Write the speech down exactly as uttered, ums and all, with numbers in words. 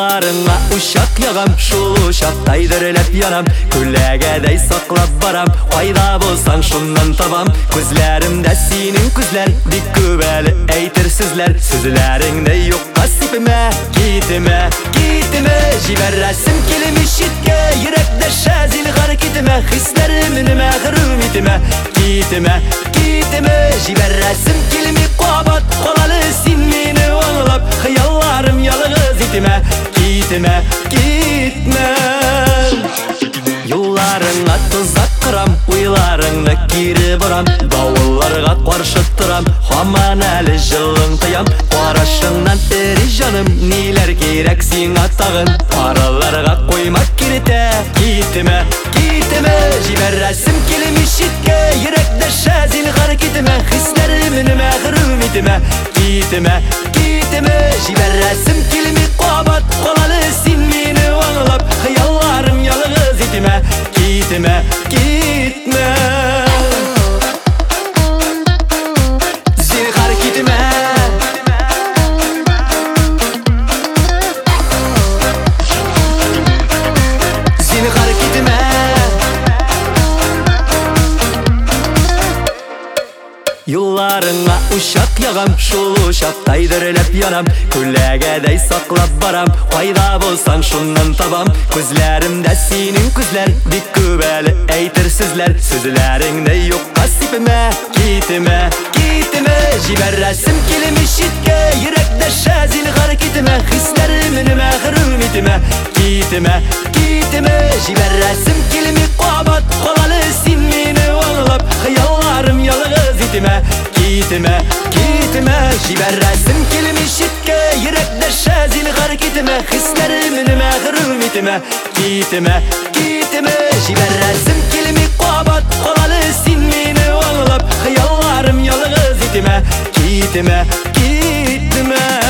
Yollarına uşak yağam, şul uşakтай dörelep yanam. Күләгәдәй саклап барам, кайда булсаң шуннан табам. Күзләремдә синең күзләр, бик күп әле әйтер сүзләр. Сүзләреңдә юкка сипмә, китмә, китмә. Җибәрәсем килми читкә, йөрәктә шәзил китмә. Хисләремне мәгърүм итмә, китмә, китмә. Җибәрәсем килми кабат, калалы син мине аңлап. Хыялларым ялгыз итмә, китмә, китмә. Юлларыңа тозак кырам, уйларыңны кире борам. Давылларга каршы торам, һаман әле җылың тоям. Карашыңнан эри җаным, ниләр кирәк сиңа тагын. Араларга койма киртә, китмә, китмә. Җибәрәсем килми читкә, йөрәктә шәзил китмә. Хисләремне мәгърүм итмә, китмә, китмә. Җибәрәсем килми кабат, калалы син мине аңлап. Хыялларым ялгыз итмә, китмә, китмә. Зинһар китмә. Зинһар китмә. Юлларыңа uşak yağam, şul uşakтай дөрелеп янам. Күләгәдәй саклап барам, кайда булсаң шуннан табам. Күзләремдә синең күзләр, бик күп әле әйтер сүзләр. Сүзләреңдә юкка сипмә, китмә, китмә. Җибәрәсем килми читкә, йөрәктә шәзил китмә. Хисләремне мәгърүм итмә, китмә, китмә. Җибәрәсем килми кабат, калалы син мине аңлап. Хыялларым ялгыз итмә, китмә, китмә. Җибәрәсем килми читкә, йөрәктә шәзил китмә. Хисләремне мәгърүм итмә, китмә, китмә. Җибәрәсем килми кабат, калалы син мине аңлап. Хыялларым ялгыз итмә, китмә, китмә.